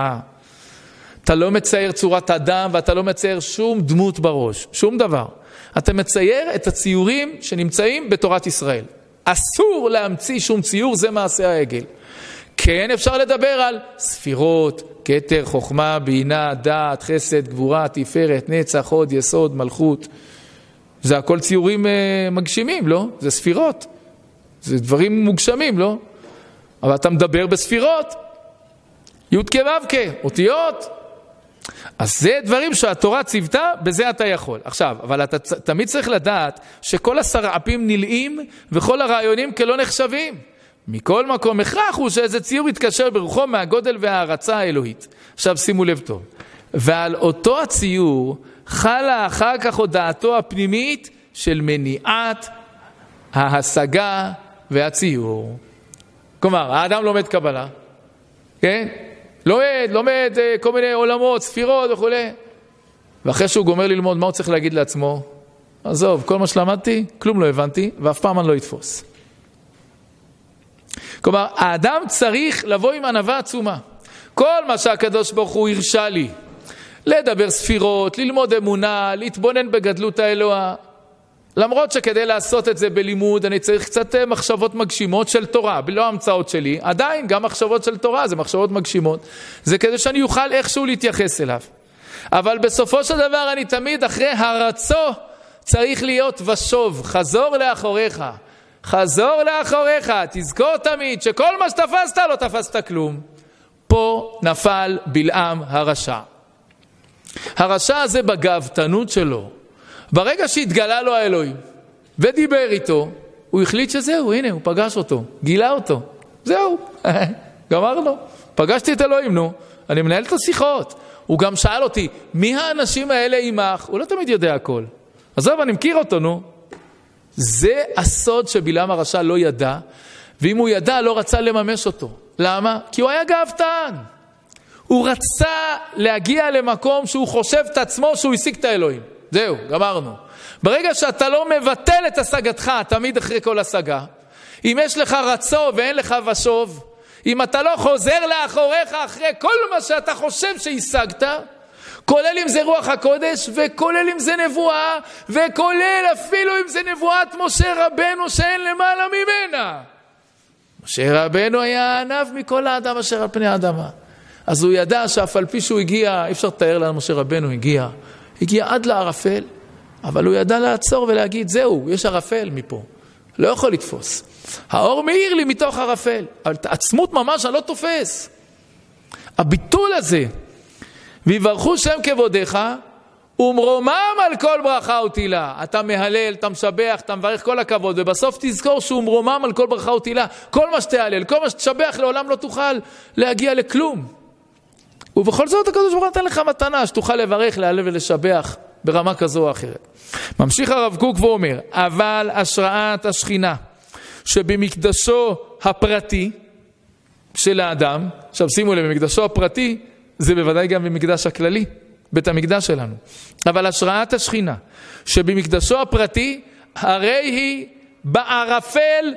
אתה לא מצייר צורת אדם, ואתה לא מצייר שום דמות בראש, שום דבר. אתה מצייר את הציורים שנמצאים בתורת ישראל. אסור להמציא שום ציור, זה מעשה העגל. כן, אפשר לדבר על ספירות, כתר, חוכמה, בינה, דעת, חסד, גבורה, תפארת, נצח, הוד, יסוד, מלכות. זה הכל ציורים אה, מגשימים, לא? זה ספירות. זה דברים מוגשמים, לא? אבל אתה מדבר בספירות. י' כ' ו' כ', אותיות. אז זה דברים שהתורה ציוותה, בזה אתה יכול. עכשיו, אבל אתה תמיד צריך לדעת שכל הסרעפים נלאים וכל הרעיונים כלא נחשבים. מכל מקום הכרח הוא שאיזה ציור יתקשר ברוחו מהגודל וההערצה האלוהית. עכשיו שימו לב טוב. ועל אותו הציור חלה אחר כך הודעתו הפנימית של מניעת ההשגה והציור. כלומר, האדם לומד קבלה, כן? לומד, לומד כל מיני עולמות, ספירות וכו'. ואחרי שהוא גומר ללמוד, מה הוא צריך להגיד לעצמו? עזוב, כל מה שלמדתי, כלום לא הבנתי, ואף פעם אני לא יתפוס. כלומר, האדם צריך לבוא עם ענווה עצומה. כל מה שהקדוש ברוך הוא הרשה לי, לדבר ספירות, ללמוד אמונה, להתבונן בגדלות האלוה, למרות שכדי לעשות את זה בלימוד, אני צריך קצת מחשבות מגשימות של תורה, לא המצאות שלי, עדיין גם מחשבות של תורה, זה מחשבות מגשימות, זה כדי שאני אוכל איכשהו להתייחס אליו. אבל בסופו של דבר אני תמיד אחרי הרצו צריך להיות ושוב, חזור לאחוריך, חזור לאחוריך, תזכור תמיד שכל מה שתפסת לא תפסת כלום. פה נפל בלעם הרשע. הרשע הזה בגאוותנות שלו, ברגע שהתגלה לו האלוהים ודיבר איתו, הוא החליט שזהו, הנה, הוא פגש אותו, גילה אותו. זהו, גמרנו. פגשתי את אלוהים, נו. אני מנהל את השיחות. הוא גם שאל אותי, מי האנשים האלה עמך? הוא לא תמיד יודע הכל. עזוב, אני מכיר אותו, נו. זה הסוד שבלעם הרשע לא ידע, ואם הוא ידע, לא רצה לממש אותו. למה? כי הוא היה גאוותן. הוא רצה להגיע למקום שהוא חושב את עצמו שהוא השיג את האלוהים. זהו, גמרנו. ברגע שאתה לא מבטל את השגתך, תמיד אחרי כל השגה, אם יש לך רצו ואין לך ושוב, אם אתה לא חוזר לאחוריך אחרי כל מה שאתה חושב שהשגת, כולל אם זה רוח הקודש, וכולל אם זה נבואה, וכולל אפילו אם זה נבואת משה רבנו שאין למעלה ממנה. משה רבנו היה ענב מכל האדם אשר על פני האדמה. אז הוא ידע שאף על פי שהוא הגיע, אי אפשר לתאר לנו משה רבנו הגיע, הגיע עד לערפל, אבל הוא ידע לעצור ולהגיד, זהו, יש ערפל מפה. לא יכול לתפוס. האור מאיר לי מתוך ערפל. אבל את העצמות ממש אני לא תופס. הביטול הזה, ויברכו שם כבודך, ומרומם על כל ברכה ותהילה. אתה מהלל, אתה משבח, אתה מברך כל הכבוד, ובסוף תזכור שהוא מרומם על כל ברכה ותהילה. כל מה שתהלל, כל מה שתשבח, לעולם לא תוכל להגיע לכלום. ובכל זאת הקדוש ברוך הוא נתן לך מתנה, שתוכל לברך, להלל ולשבח ברמה כזו או אחרת. ממשיך הרב קוק ואומר, אבל השראת השכינה, שבמקדשו הפרטי של האדם, עכשיו שימו לב, במקדשו הפרטי, זה בוודאי גם במקדש הכללי, בית המקדש שלנו. אבל השראת השכינה, שבמקדשו הפרטי, הרי היא בערפל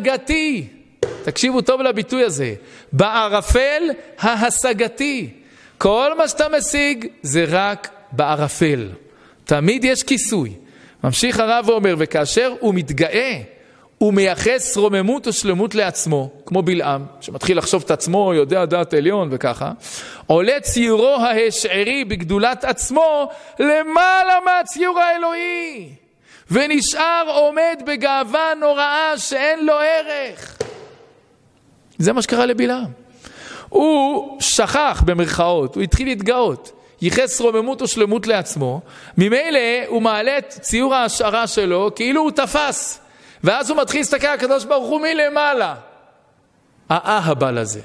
ההשגתי. תקשיבו טוב לביטוי הזה. בערפל ההשגתי. כל מה שאתה משיג זה רק בערפל. תמיד יש כיסוי. ממשיך הרב ואומר, וכאשר הוא מתגאה, הוא מייחס רוממות ושלמות לעצמו, כמו בלעם, שמתחיל לחשוב את עצמו, יודע דעת עליון וככה, עולה ציורו ההשערי בגדולת עצמו למעלה מהציור האלוהי, ונשאר עומד בגאווה נוראה שאין לו ערך. זה מה שקרה לבלעם. הוא שכח במרכאות, הוא התחיל להתגאות, ייחס רוממות ושלמות לעצמו, ממילא הוא מעלה את ציור ההשערה שלו כאילו הוא תפס, ואז הוא מתחיל להסתכל על הקדוש ברוך הוא מלמעלה. האהבל הזה,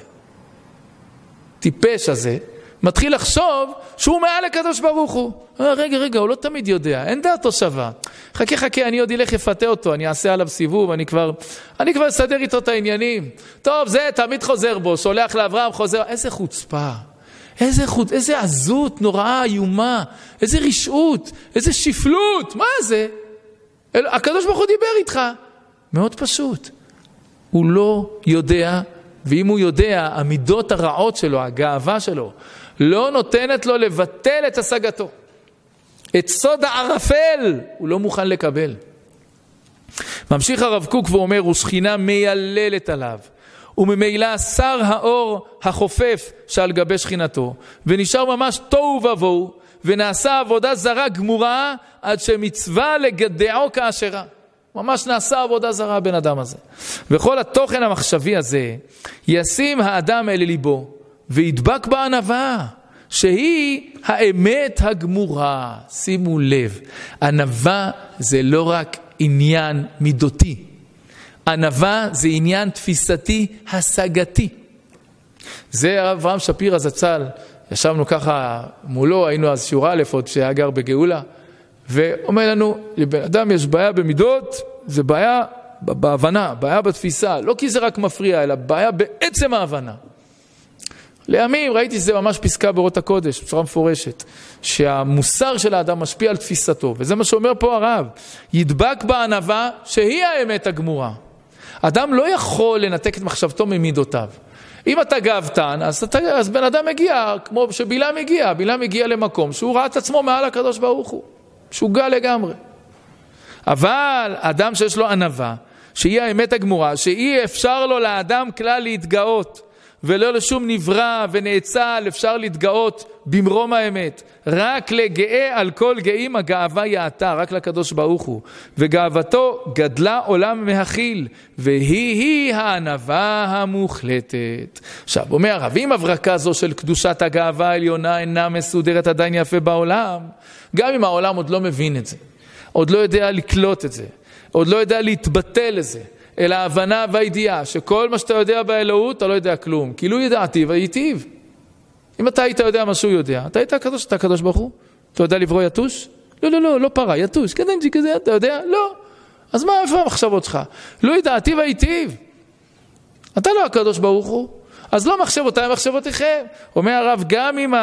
טיפש הזה, מתחיל לחשוב שהוא מעל הקדוש ברוך הוא. רגע, רגע, הוא לא תמיד יודע, אין דעתו שווה. חכה, חכה, אני עוד ילך יפתה אותו, אני אעשה עליו סיבוב, אני כבר, אני כבר אסדר איתו את העניינים. טוב, זה תמיד חוזר בו, שולח לאברהם, חוזר. איזה חוצפה, איזה חוצ... איזה עזות נוראה, איומה, איזה רשעות, איזה שפלות, מה זה? הקדוש ברוך הוא דיבר איתך. מאוד פשוט. הוא לא יודע, ואם הוא יודע, המידות הרעות שלו, הגאווה שלו, לא נותנת לו לבטל את השגתו. את סוד הערפל הוא לא מוכן לקבל. ממשיך הרב קוק ואומר, ושכינה מייללת עליו, וממילא שר האור החופף שעל גבי שכינתו, ונשאר ממש תוהו ובוהו, ונעשה עבודה זרה גמורה, עד שמצווה לגדעו כאשרה. ממש נעשה עבודה זרה בן אדם הזה. וכל התוכן המחשבי הזה, ישים האדם אל ליבו, וידבק בענווה, שהיא האמת הגמורה. שימו לב, ענווה זה לא רק עניין מידותי. ענווה זה עניין תפיסתי השגתי. זה אברהם שפירא זצ"ל, ישבנו ככה מולו, היינו אז שיעור א' עוד שהיה גר בגאולה, ואומר לנו, לבן אדם יש בעיה במידות, זה בעיה בהבנה, בעיה בתפיסה, לא כי זה רק מפריע, אלא בעיה בעצם ההבנה. לימים ראיתי שזה ממש פסקה באורות הקודש, בצורה מפורשת, שהמוסר של האדם משפיע על תפיסתו, וזה מה שאומר פה הרב, ידבק בענווה שהיא האמת הגמורה. אדם לא יכול לנתק את מחשבתו ממידותיו. אם אתה גאוותן, אז, אתה, אז בן אדם מגיע, כמו שבלעם מגיע, בלעם מגיע למקום שהוא ראה את עצמו מעל הקדוש ברוך הוא, שוגע לגמרי. אבל אדם שיש לו ענווה, שהיא האמת הגמורה, שאי אפשר לו לאדם כלל להתגאות, ולא לשום נברא ונעצל אפשר להתגאות במרום האמת. רק לגאה על כל גאים הגאווה יעתה, רק לקדוש ברוך הוא. וגאוותו גדלה עולם מהכיל, והיא-היא הענווה המוחלטת. עכשיו, אומר הרב, אם הברקה זו של קדושת הגאווה העליונה אינה מסודרת עדיין יפה בעולם, גם אם העולם עוד לא מבין את זה, עוד לא יודע לקלוט את זה, עוד לא יודע להתבטא לזה, אלא ההבנה והידיעה שכל מה שאתה יודע באלוהות, אתה לא יודע כלום. כאילו ידעתי והייטיב. אם אתה היית יודע מה שהוא יודע, אתה היית הקדוש, אתה הקדוש ברוך הוא? אתה יודע לברוא יתוש? לא, לא, לא, לא פרה, יתוש. קדנג'י כזה, אתה יודע? לא. אז מה, איפה המחשבות שלך? לא ידעתי והייטיב. אתה לא הקדוש ברוך הוא. אז לא מחשבותיי, מחשבותיכם. אומר הרב, גם אם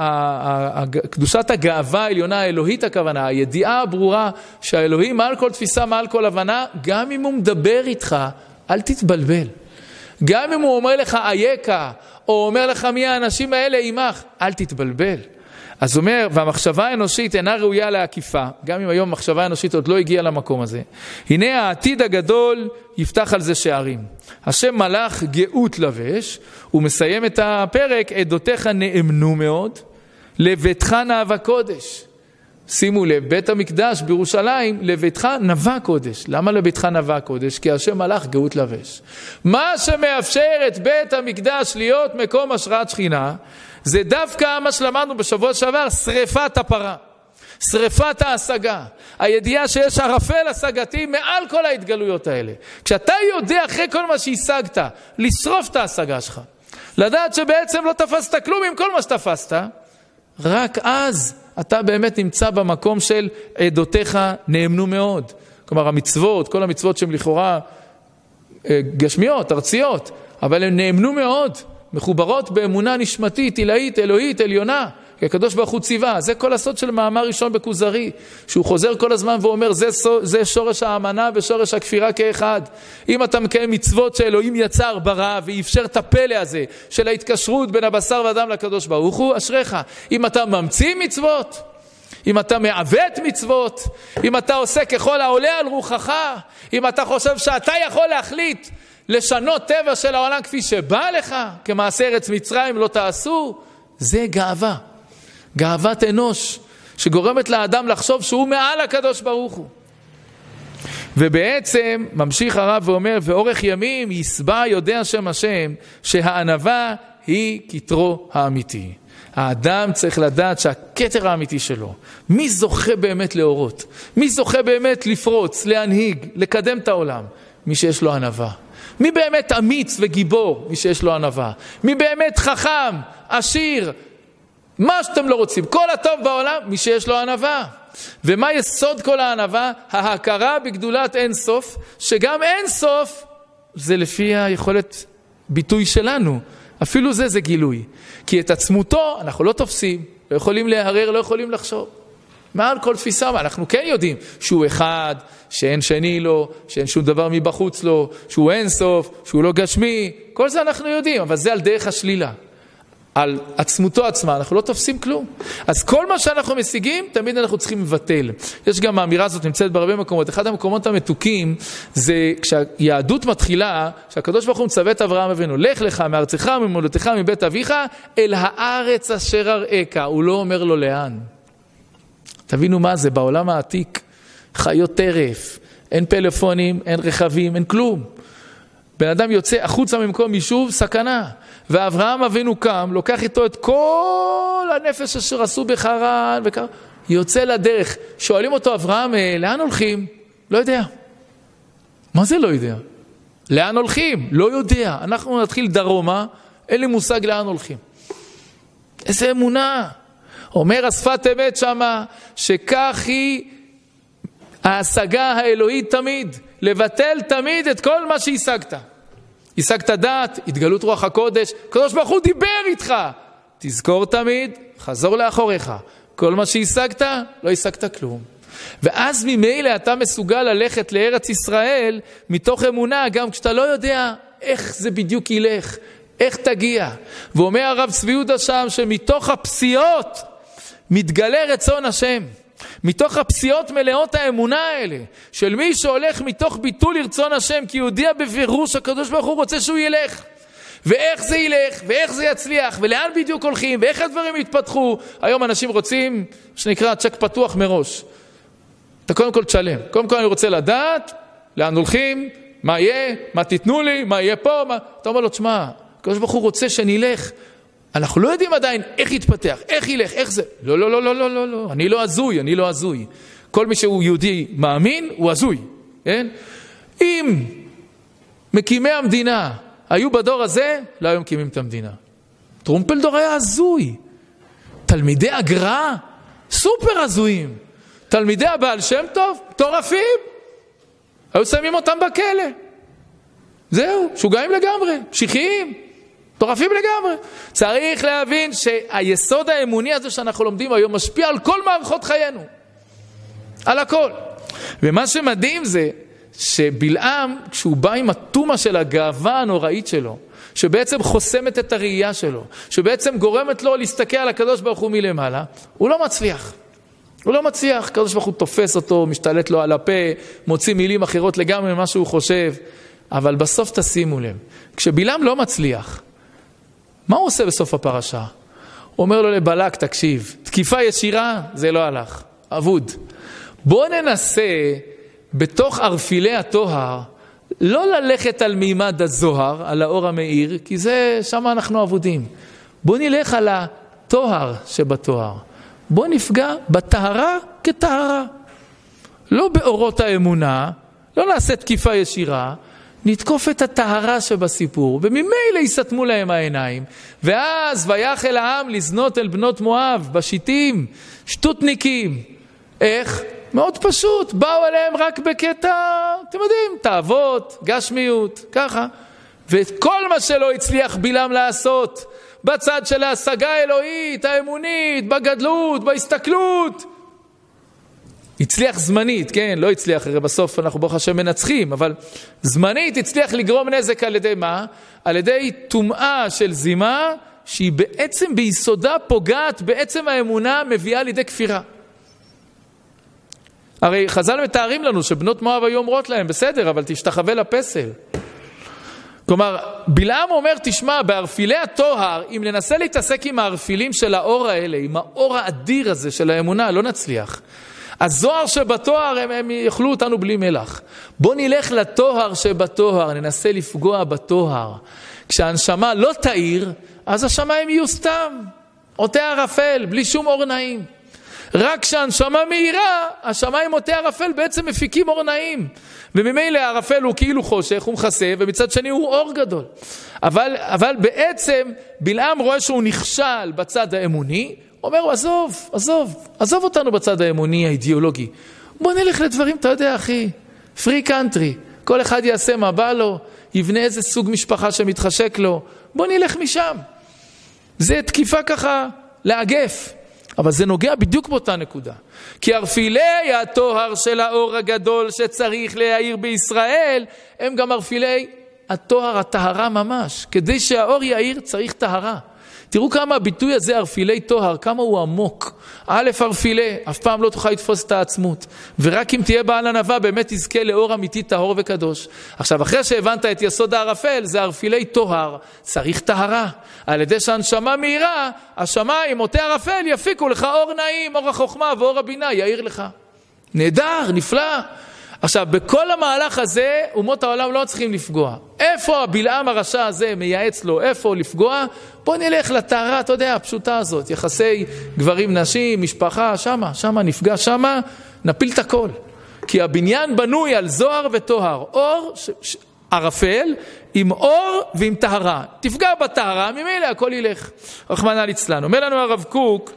קדושת הגאווה העליונה, האלוהית הכוונה, הידיעה הברורה שהאלוהים מעל כל תפיסה, מעל כל הבנה, גם אם הוא מדבר איתך, אל תתבלבל. גם אם הוא אומר לך אייקה, או אומר לך מי האנשים האלה עימך, אל תתבלבל. אז אומר, והמחשבה האנושית אינה ראויה להקיפה, גם אם היום המחשבה האנושית עוד לא הגיעה למקום הזה. הנה העתיד הגדול יפתח על זה שערים. השם מלאך גאות לבש, הוא מסיים את הפרק, עדותיך נאמנו מאוד, לביתך נאווה קודש. שימו לב, בית המקדש בירושלים, לביתך נאווה קודש. למה לביתך נאווה קודש? כי השם מלאך גאות לבש. מה שמאפשר את בית המקדש להיות מקום השראת שכינה, זה דווקא מה שלמדנו בשבוע שעבר, שריפת הפרה, שריפת ההשגה, הידיעה שיש ערפל השגתי מעל כל ההתגלויות האלה. כשאתה יודע אחרי כל מה שהשגת, לשרוף את ההשגה שלך, לדעת שבעצם לא תפסת כלום עם כל מה שתפסת, רק אז אתה באמת נמצא במקום של עדותיך נאמנו מאוד. כלומר המצוות, כל המצוות שהן לכאורה גשמיות, ארציות, אבל הן נאמנו מאוד, מחוברות באמונה נשמתית, עילאית, אלוהית, עליונה, כי הקדוש ברוך הוא ציווה. זה כל הסוד של מאמר ראשון בכוזרי, שהוא חוזר כל הזמן ואומר, זה, זה שורש האמנה ושורש הכפירה כאחד. אם אתה מקיים מצוות שאלוהים יצר ברא ואפשר את הפלא הזה של ההתקשרות בין הבשר והדם לקדוש ברוך הוא, אשריך. אם אתה ממציא מצוות, אם אתה מעוות מצוות, אם אתה עושה ככל העולה על רוחך, אם אתה חושב שאתה יכול להחליט לשנות טבע של העולם כפי שבא לך, כמעשה ארץ מצרים לא תעשו, זה גאווה. גאוות אנוש, שגורמת לאדם לחשוב שהוא מעל הקדוש ברוך הוא. ובעצם ממשיך הרב ואומר, ואורך ימים יסבע יודע שם השם, שהענווה היא כתרו האמיתי. האדם צריך לדעת שהכתר האמיתי שלו, מי זוכה באמת להורות? מי זוכה באמת לפרוץ, להנהיג, לקדם את העולם? מי שיש לו ענווה. מי באמת אמיץ וגיבור? מי שיש לו ענווה. מי באמת חכם, עשיר, מה שאתם לא רוצים, כל הטוב בעולם, מי שיש לו ענווה. ומה יסוד כל הענווה? ההכרה בגדולת אין סוף, שגם אין סוף זה לפי היכולת ביטוי שלנו. אפילו זה זה גילוי. כי את עצמותו אנחנו לא תופסים, לא יכולים להרר, לא יכולים לחשוב. מעל כל תפיסה, אנחנו כן יודעים שהוא אחד, שאין שני לו, שאין שום דבר מבחוץ לו, שהוא אין סוף, שהוא לא גשמי, כל זה אנחנו יודעים, אבל זה על דרך השלילה. על עצמותו עצמה, אנחנו לא תופסים כלום. אז כל מה שאנחנו משיגים, תמיד אנחנו צריכים לבטל. יש גם האמירה הזאת נמצאת בהרבה מקומות. אחד המקומות המתוקים זה כשהיהדות מתחילה, שהקדוש ברוך הוא מצווה את אברהם אבינו, לך לך מארצך ממולדתך מבית אביך אל הארץ אשר אראך. הוא לא אומר לו לאן. תבינו מה זה, בעולם העתיק, חיות טרף, אין פלאפונים, אין רכבים, אין כלום. בן אדם יוצא החוצה ממקום יישוב, סכנה. ואברהם אבינו קם, לוקח איתו את כל הנפש אשר עשו בחרן, וכך, יוצא לדרך. שואלים אותו, אברהם, לאן הולכים? לא יודע. מה זה לא יודע? לאן הולכים? לא יודע. אנחנו נתחיל דרומה, אין לי מושג לאן הולכים. איזה אמונה. אומר השפת אמת שמה, שכך היא ההשגה האלוהית תמיד, לבטל תמיד את כל מה שהשגת. השגת דעת, התגלות רוח הקודש, הקדוש ברוך הוא דיבר איתך. תזכור תמיד, חזור לאחוריך. כל מה שהשגת, לא השגת כלום. ואז ממילא אתה מסוגל ללכת לארץ ישראל, מתוך אמונה, גם כשאתה לא יודע איך זה בדיוק ילך, איך תגיע. ואומר הרב צבי יהודה שם, שמתוך הפסיעות מתגלה רצון השם. מתוך הפסיעות מלאות האמונה האלה, של מי שהולך מתוך ביטול רצון השם, כי הוא יודע בפירוש הקדוש ברוך הוא רוצה שהוא ילך. ואיך זה ילך, ואיך זה יצליח, ולאן בדיוק הולכים, ואיך הדברים יתפתחו. היום אנשים רוצים, שנקרא צ'ק פתוח מראש. אתה קודם כל תשלם. קודם כל אני רוצה לדעת, לאן הולכים, מה יהיה, מה תיתנו לי, מה יהיה פה, מה... אתה אומר לו, תשמע, הקדוש ברוך הוא רוצה שנלך. אנחנו לא יודעים עדיין איך יתפתח, איך ילך, איך זה. לא, לא, לא, לא, לא, לא, לא. אני לא הזוי, אני לא הזוי. כל מי שהוא יהודי מאמין, הוא הזוי. כן? אם מקימי המדינה היו בדור הזה, לא היו מקימים את המדינה. טרומפלדור היה הזוי. תלמידי הגר"א, סופר הזויים. תלמידי הבעל שם טוב, טורפים. היו שמים אותם בכלא. זהו, שוגעים לגמרי, משיחיים. טורפים לגמרי. צריך להבין שהיסוד האמוני הזה שאנחנו לומדים היום משפיע על כל מערכות חיינו. על הכל. ומה שמדהים זה שבלעם, כשהוא בא עם התומה של הגאווה הנוראית שלו, שבעצם חוסמת את הראייה שלו, שבעצם גורמת לו להסתכל על הקדוש ברוך הוא מלמעלה, הוא לא מצליח. הוא לא מצליח. הקדוש ברוך הוא תופס אותו, משתלט לו על הפה, מוציא מילים אחרות לגמרי ממה שהוא חושב. אבל בסוף תשימו לב, כשבלעם לא מצליח, מה הוא עושה בסוף הפרשה? הוא אומר לו לבלק, תקשיב, תקיפה ישירה, זה לא הלך, אבוד. בוא ננסה בתוך ערפילי התוהר, לא ללכת על מימד הזוהר, על האור המאיר, כי זה, שם אנחנו אבודים. בוא נלך על התוהר שבתוהר. בוא נפגע בטהרה כטהרה. לא באורות האמונה, לא נעשה תקיפה ישירה, נתקוף את הטהרה שבסיפור, וממילא יסתמו להם העיניים, ואז ויחל העם לזנות אל בנות מואב, בשיטים, שטותניקים. איך? מאוד פשוט, באו אליהם רק בקטע, אתם יודעים, תאוות, גשמיות, ככה. וכל מה שלא הצליח בלעם לעשות, בצד של ההשגה האלוהית, האמונית, בגדלות, בהסתכלות. הצליח זמנית, כן, לא הצליח, הרי בסוף אנחנו ברוך השם מנצחים, אבל זמנית הצליח לגרום נזק על ידי מה? על ידי טומאה של זימה, שהיא בעצם ביסודה פוגעת, בעצם האמונה מביאה לידי כפירה. הרי חז"ל מתארים לנו שבנות מואב היו אומרות להם, בסדר, אבל תשתחווה לפסל. כלומר, בלעם אומר, תשמע, בערפילי התוהר, אם ננסה להתעסק עם הערפילים של האור האלה, עם האור האדיר הזה של האמונה, לא נצליח. הזוהר שבתוהר, הם, הם יאכלו אותנו בלי מלח. בוא נלך לתוהר שבתוהר, ננסה לפגוע בתוהר. כשהנשמה לא תאיר, אז השמיים יהיו סתם. עוטי ערפל, בלי שום אור נעים. רק כשהנשמה מהירה, השמיים עוטי ערפל בעצם מפיקים אור נעים. וממילא הערפל הוא כאילו חושך, הוא מכסה, ומצד שני הוא אור גדול. אבל, אבל בעצם בלעם רואה שהוא נכשל בצד האמוני, אומר, עזוב, עזוב, עזוב אותנו בצד האמוני האידיאולוגי. בוא נלך לדברים, אתה יודע, אחי, פרי קאנטרי. כל אחד יעשה מה בא לו, יבנה איזה סוג משפחה שמתחשק לו. בוא נלך משם. זה תקיפה ככה לאגף. אבל זה נוגע בדיוק באותה נקודה. כי ערפילי התוהר של האור הגדול שצריך להאיר בישראל, הם גם ערפילי התוהר, הטהרה ממש. כדי שהאור יאיר צריך טהרה. תראו כמה הביטוי הזה, ערפילי תוהר, כמה הוא עמוק. א', ערפילי, אף פעם לא תוכל לתפוס את העצמות. ורק אם תהיה בעל ענווה, באמת תזכה לאור אמיתי, טהור וקדוש. עכשיו, אחרי שהבנת את יסוד הערפל, זה ערפילי תוהר. צריך טהרה. על ידי שהנשמה מהירה, השמיים, עוטי ערפל, יפיקו לך אור נעים, אור החוכמה ואור הבינה, יאיר לך. נהדר, נפלא. עכשיו, בכל המהלך הזה, אומות העולם לא צריכים לפגוע. איפה הבלעם הרשע הזה מייעץ לו, איפה לפגוע? בוא נלך לטהרה, אתה יודע, הפשוטה הזאת, יחסי גברים, נשים, משפחה, שמה, שמה, נפגע שמה, נפיל את הכל. כי הבניין בנוי על זוהר וטוהר, אור, ש... ש... ערפל, עם אור ועם טהרה. תפגע בטהרה, ממילא הכל ילך. רחמנא ליצלן. אומר לנו הרב קוק,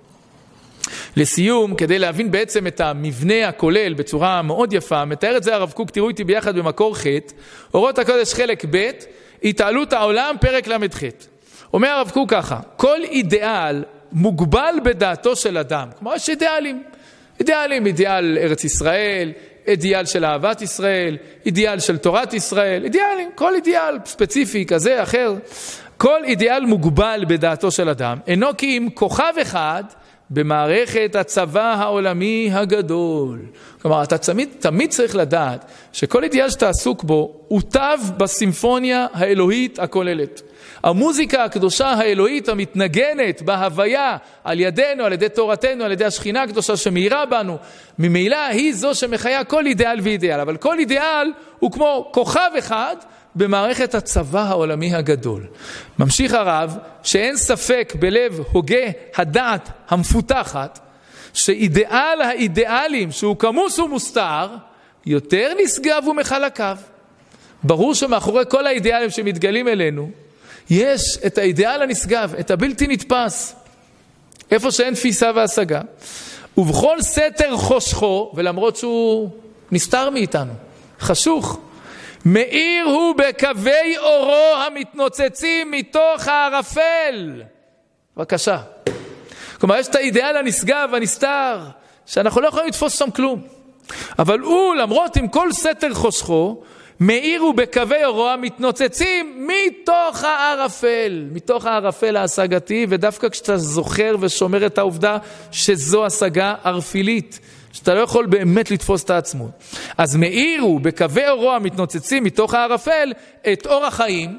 לסיום, כדי להבין בעצם את המבנה הכולל בצורה מאוד יפה, מתאר את זה הרב קוק, תראו איתי ביחד במקור ח', אורות הקודש חלק ב', התעלות העולם, פרק למד ח'. אומר הרב קוק ככה, כל אידיאל מוגבל בדעתו של אדם. כלומר, יש אידיאלים. אידיאלים, אידיאל ארץ ישראל, אידיאל של אהבת ישראל, אידיאל של תורת ישראל, אידיאלים, כל אידיאל ספציפי כזה, אחר. כל אידיאל מוגבל בדעתו של אדם, אינו כי אם כוכב אחד, במערכת הצבא העולמי הגדול. כלומר, אתה תמיד, תמיד צריך לדעת שכל אידיאל שאתה עסוק בו, הוא תו בסימפוניה האלוהית הכוללת. המוזיקה הקדושה האלוהית המתנגנת בהוויה על ידינו, על ידי תורתנו, על ידי השכינה הקדושה שמאירה בנו, ממילא היא זו שמחיה כל אידיאל ואידיאל. אבל כל אידיאל הוא כמו כוכב אחד במערכת הצבא העולמי הגדול. ממשיך הרב שאין ספק בלב הוגה הדעת המפותחת שאידיאל האידיאלים שהוא כמוס ומוסתר יותר נשגב ומחלקיו. ברור שמאחורי כל האידיאלים שמתגלים אלינו יש את האידיאל הנשגב, את הבלתי נתפס, איפה שאין תפיסה והשגה. ובכל סתר חושכו, ולמרות שהוא נסתר מאיתנו, חשוך, מאיר הוא בקווי אורו המתנוצצים מתוך הערפל. בבקשה. כלומר, יש את האידיאל הנשגב, הנסתר, שאנחנו לא יכולים לתפוס שם כלום. אבל הוא, למרות עם כל סתר חושכו, מאיר הוא בקווי אורו המתנוצצים מתוך הערפל, מתוך הערפל ההשגתי, ודווקא כשאתה זוכר ושומר את העובדה שזו השגה ערפילית, שאתה לא יכול באמת לתפוס את העצמות. אז מאירו בקווי אורו המתנוצצים מתוך הערפל את אור החיים,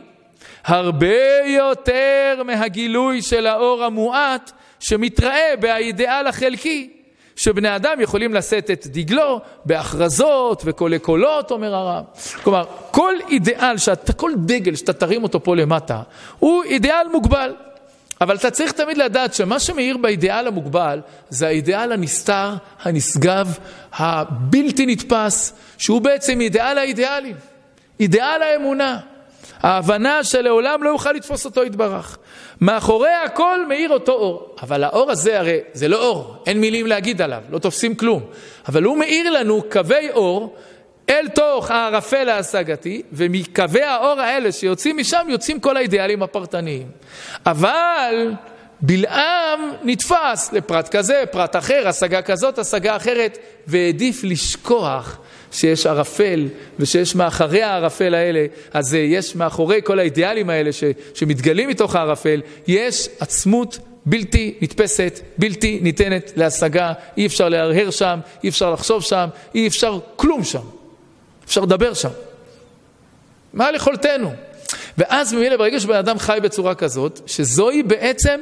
הרבה יותר מהגילוי של האור המועט שמתראה באידיאל החלקי, שבני אדם יכולים לשאת את דגלו בהכרזות וקולי קולות, אומר הרב. כלומר, כל אידיאל, שאתה, כל דגל שאתה תרים אותו פה למטה, הוא אידיאל מוגבל. אבל אתה צריך תמיד לדעת שמה שמאיר באידיאל המוגבל, זה האידיאל הנסתר, הנשגב, הבלתי נתפס, שהוא בעצם אידיאל האידיאלים, אידיאל האמונה, ההבנה שלעולם לא יוכל לתפוס אותו יתברך. מאחורי הכל מאיר אותו אור. אבל האור הזה הרי זה לא אור, אין מילים להגיד עליו, לא תופסים כלום. אבל הוא מאיר לנו קווי אור אל תוך הערפל ההשגתי, ומקווי האור האלה שיוצאים משם, יוצאים כל האידיאלים הפרטניים. אבל בלעם נתפס לפרט כזה, פרט אחר, השגה כזאת, השגה אחרת, והעדיף לשכוח שיש ערפל, ושיש מאחורי הערפל האלה, אז יש מאחורי כל האידיאלים האלה ש, שמתגלים מתוך הערפל, יש עצמות בלתי נתפסת, בלתי ניתנת להשגה, אי אפשר להרהר שם, אי אפשר לחשוב שם, אי אפשר כלום שם, אפשר לדבר שם. מה יכולתנו? ואז ממילא ברגע שבן אדם חי בצורה כזאת, שזוהי בעצם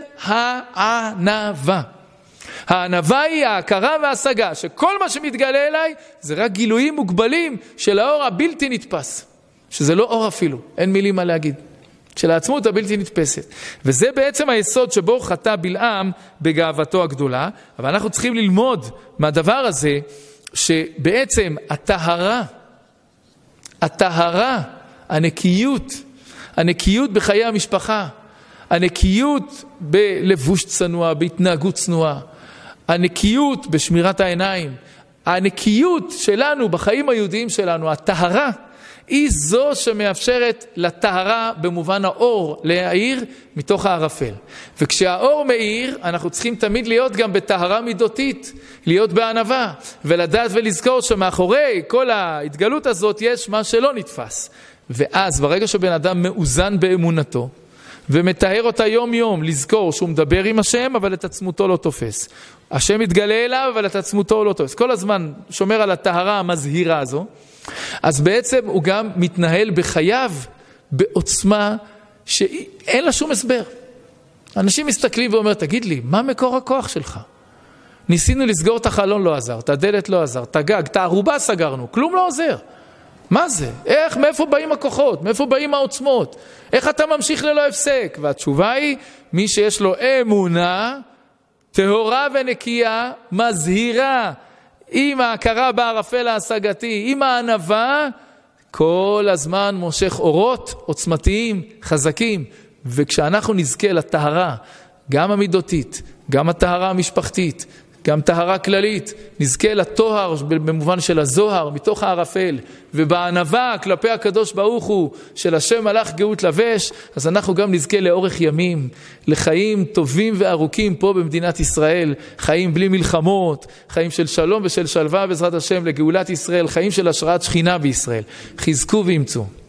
הענווה. הענווה היא ההכרה וההשגה, שכל מה שמתגלה אליי זה רק גילויים מוגבלים של האור הבלתי נתפס, שזה לא אור אפילו, אין מילים מה להגיד, של העצמות הבלתי נתפסת. וזה בעצם היסוד שבו חטא בלעם בגאוותו הגדולה, אבל אנחנו צריכים ללמוד מהדבר הזה, שבעצם הטהרה, הטהרה, הנקיות, הנקיות בחיי המשפחה, הנקיות בלבוש צנוע, בהתנהגות צנועה, הנקיות בשמירת העיניים, הנקיות שלנו בחיים היהודיים שלנו, הטהרה, היא זו שמאפשרת לטהרה במובן האור להאיר מתוך הערפל. וכשהאור מאיר, אנחנו צריכים תמיד להיות גם בטהרה מידותית, להיות בענווה, ולדעת ולזכור שמאחורי כל ההתגלות הזאת יש מה שלא נתפס. ואז ברגע שבן אדם מאוזן באמונתו, ומתאר אותה יום יום, לזכור שהוא מדבר עם השם, אבל את עצמותו לא תופס. השם מתגלה אליו, אבל את עצמותו לא תופס. כל הזמן שומר על הטהרה המזהירה הזו, אז בעצם הוא גם מתנהל בחייו בעוצמה שאין לה שום הסבר. אנשים מסתכלים ואומר, תגיד לי, מה מקור הכוח שלך? ניסינו לסגור את החלון, לא עזר, את הדלת לא עזר, את הגג, את הערובה סגרנו, כלום לא עוזר. מה זה? איך, מאיפה באים הכוחות? מאיפה באים העוצמות? איך אתה ממשיך ללא הפסק? והתשובה היא, מי שיש לו אמונה, טהורה ונקייה, מזהירה, עם ההכרה בערפל ההשגתי, עם הענווה, כל הזמן מושך אורות עוצמתיים, חזקים. וכשאנחנו נזכה לטהרה, גם המידותית, גם הטהרה המשפחתית, גם טהרה כללית, נזכה לטוהר במובן של הזוהר, מתוך הערפל, ובענווה כלפי הקדוש ברוך הוא, של השם מלאך גאות לבש, אז אנחנו גם נזכה לאורך ימים, לחיים טובים וארוכים פה במדינת ישראל, חיים בלי מלחמות, חיים של שלום ושל שלווה בעזרת השם לגאולת ישראל, חיים של השראת שכינה בישראל. חזקו ואמצו.